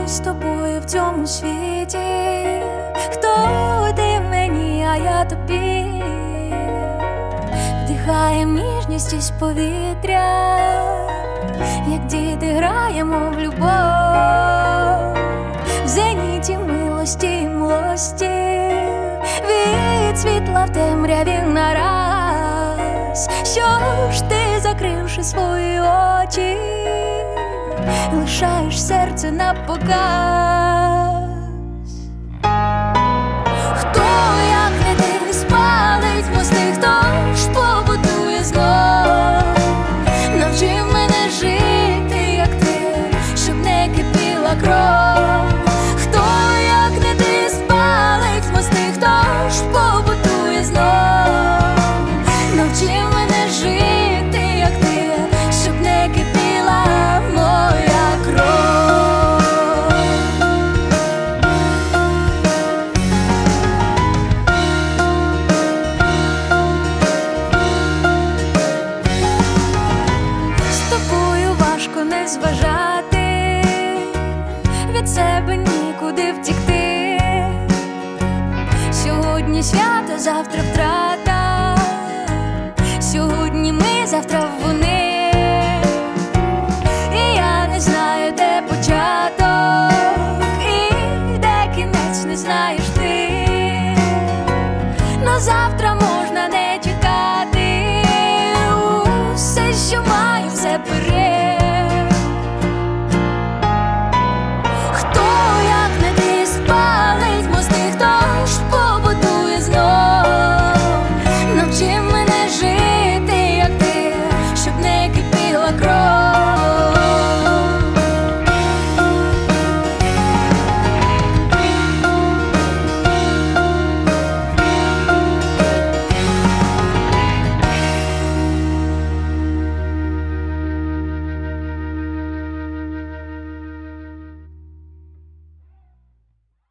з тобою в цьому світі. Хто ти мені, а я тобі. Вдихаєм ніжність із повітря, як діти граємо в любов, в зеніті милості й млості, від світла в темряві нараз. Що ж ти, закривши свої очі, лишаєш серце напоказ? Хто, як не ти, спалить мости, хто ж побудує знов? Навчи мене жити, як ти, щоб не кипіла кров. Хто, як не ти, спалить мости, хто ж побудує знов? Навчи мене жити, як ти, щоб не кипіла моя кров. З тобою важко не зважати, від себе нікуди втікти. Сьогодні свято, завтра втрата.